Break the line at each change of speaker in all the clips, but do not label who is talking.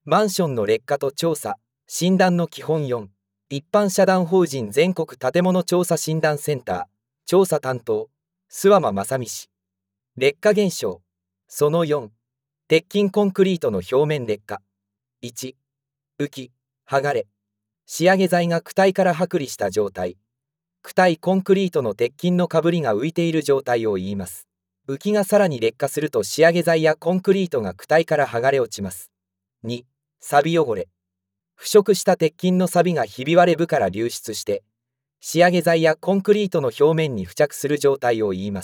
マンションの劣化と調査、診断の基本4、一般社団法人全国建物調査診断センター、調査担当、諏訪間正美氏。劣化現象、その4、鉄筋コンクリートの表面劣化。1、浮き、剥がれ、仕上げ材が躯体から剥離した状態。躯体コンクリートの鉄筋のかぶりが浮いている状態を言います。浮きがさらに劣化すると仕上げ材やコンクリートが躯体から剥がれ落ちます。2、錆汚れ、腐食した鉄筋の錆がひび割れ部から流出して仕上げ材やコンクリートの表面に付着する状態を言います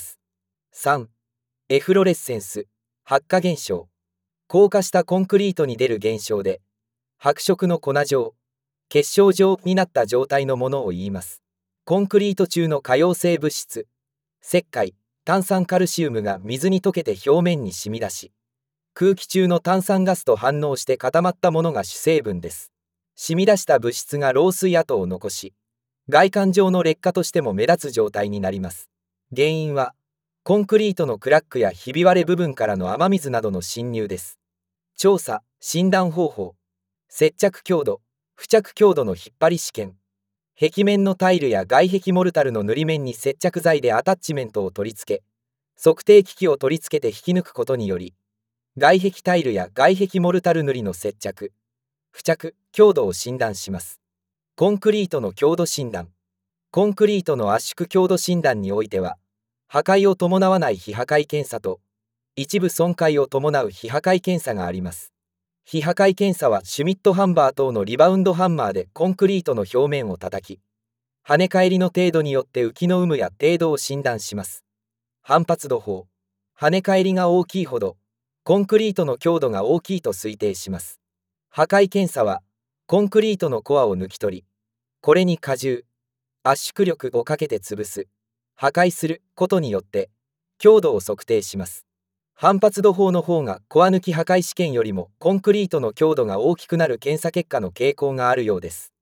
。3、エフロレッセンス、発火現象、硬化したコンクリートに出る現象で白色の粉状、結晶状になった状態のものを言います。コンクリート中の可溶性物質、石灰、炭酸カルシウムが水に溶けて表面に染み出し空気中の炭酸ガスと反応して固まったものが主成分です。染み出した物質が漏水跡を残し、外観上の劣化としても目立つ状態になります。原因は、コンクリートのクラックやひび割れ部分からの雨水などの侵入です。調査・診断方法、接着強度、付着強度の引っ張り試験。壁面のタイルや外壁モルタルの塗り面に接着剤でアタッチメントを取り付け、測定機器を取り付けて引き抜くことにより、外壁タイルや外壁モルタル塗りの接着、付着、強度を診断します。コンクリートの強度診断。コンクリートの圧縮強度診断においては、破壊を伴わない非破壊検査と、一部損壊を伴う非破壊検査があります。非破壊検査はシュミットハンバー等のリバウンドハンマーでコンクリートの表面を叩き、跳ね返りの程度によって浮きの有無や程度を診断します。反発度法。跳ね返りが大きいほど、コンクリートの強度が大きいと推定します。破壊検査は、コンクリートのコアを抜き取り、これに荷重、圧縮力をかけて潰す、破壊することによって、強度を測定します。反発度法の方がコア抜き破壊試験よりもコンクリートの強度が大きくなる検査結果の傾向があるようです。